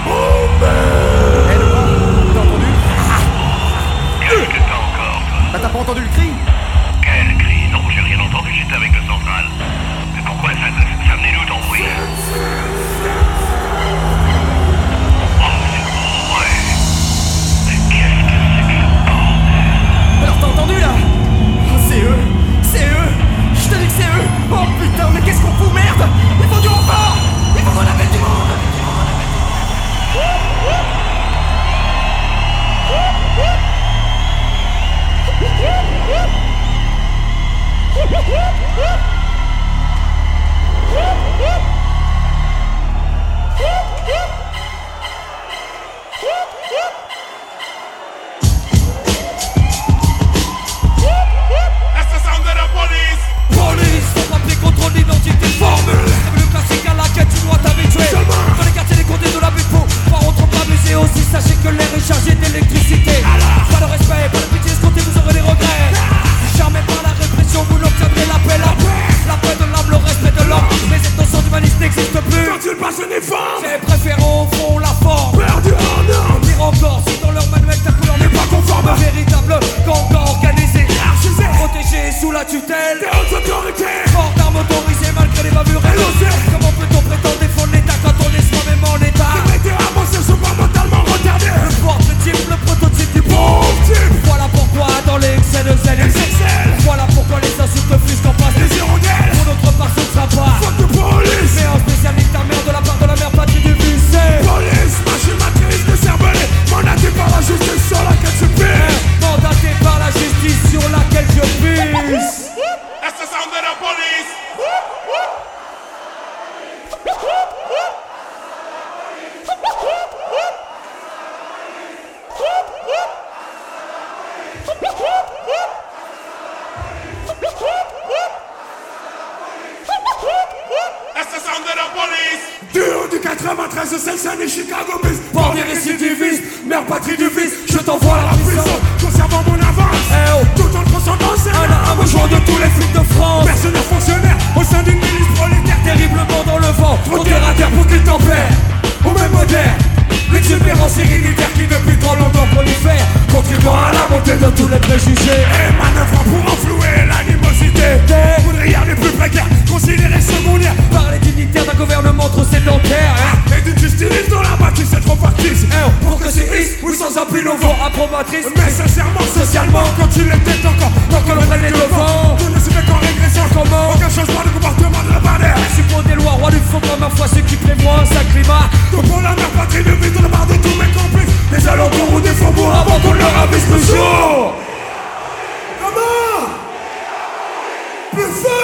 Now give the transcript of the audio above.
Eh le grand, t'as entendu? Qu'est-ce que t'as encore, toi? Bah t'as pas entendu le cri? Quel cri? Non, j'ai rien entendu, j'étais avec le central. Mais pourquoi ça venait d'où ton bruit? Oh, c'est vrai. Mais qu'est-ce que c'est que ce bordel? Alors t'as entendu là? Oh, c'est eux! C'est eux! Je te dis que c'est eux! Oh putain, mais qu'est-ce qu'on fout, merde! Il faut du renfort! Il faut qu'on appelle du monde! That's the sound of the police! Police, faut rappeler contrôle d'identité. Formule, c'est le classique à laquelle tu dois t'habituer. Dans les quartiers, les comtés de la Butte-Pau, par trop abuser aussi, sachez que l'air est chargé d'électricité. Pas de respect, pas de pitié, escompté, vous aurez des regrets. Jamais par la répression, vous n'obtiendrez la paix. La paix de l'âme, le respect de l'homme. Les intentions d'humanisme n'existent plus. Quand ils passent uniforme, Les préférents font la forme. perdu en homme, Pire encore, si dans leur manuel ta couleur n'est pas conforme. Un véritable gang organisé, hiérarchisé, protégé sous la tutelle des hautes autorités. Fort d'armes autorisées malgré les bavures et l'osé. Comment peut-on prétendre défendre l'État quand on est soi-même en état? Les vrais avancés sont pas mentalement retardés. Le porte-type, le prototype du Pauvre type, Voilà pourquoi dans les excès de zèle XXL, Voilà pourquoi les insultes fusquent en passe. les hirondelles, Pour notre part ce ne sera pas. fuck de police. Mais un spécialiste ta mère de la part de la mère patrie du lycée. Police, machine matrice de cervelet, mandaté par la justice sur laquelle je pisse. Mandaté par la justice sur laquelle je pisse. That's the sound of the police! That's the sound of the police! Du haut du 93 de Seine-Saint-Denis, Chicago Biz. Pour des récidivistes, mère patrie du vice, je t'envoie à la prison. Conservant mon avance, Eh oh, tout en transcendance. un à un jouant de tous les flics de France. Mercenaire fonctionnaire au sein d'une milice prolétaire. Terriblement dans le vent, Trop trop terre à terre pour qu'il tempère. Au même moderne, l'exubérance héréditaire qui depuis trop longtemps prolifère, contribuant à la montée de tous les préjugés. Et manœuvre pour enflouer l'animosité Des ouvrières les plus précaires, considérées secondaires. par les dignitaires d'un gouvernement trop sédentaire, hein. Et d'une justice dans la bâtisse, c'est trop factice. Eh oh, pour que ces hits, oui sans appui nouveau, approbatrice. Mais sincèrement, socialement, quand il était encore, Tant que l'on prenait le vent, tout ne se fait qu'en régression. Comment Aucun changement de comportement de la bannière. suppose des lois, roi du faux comme ma foi, ceux qui prévoient un sale climat. Donc pour la mère patrie de vie, de la barre de tous mes complices. Des alentours ou des faubourgs avant qu'on leur avise le jour. Comment? Plus fort.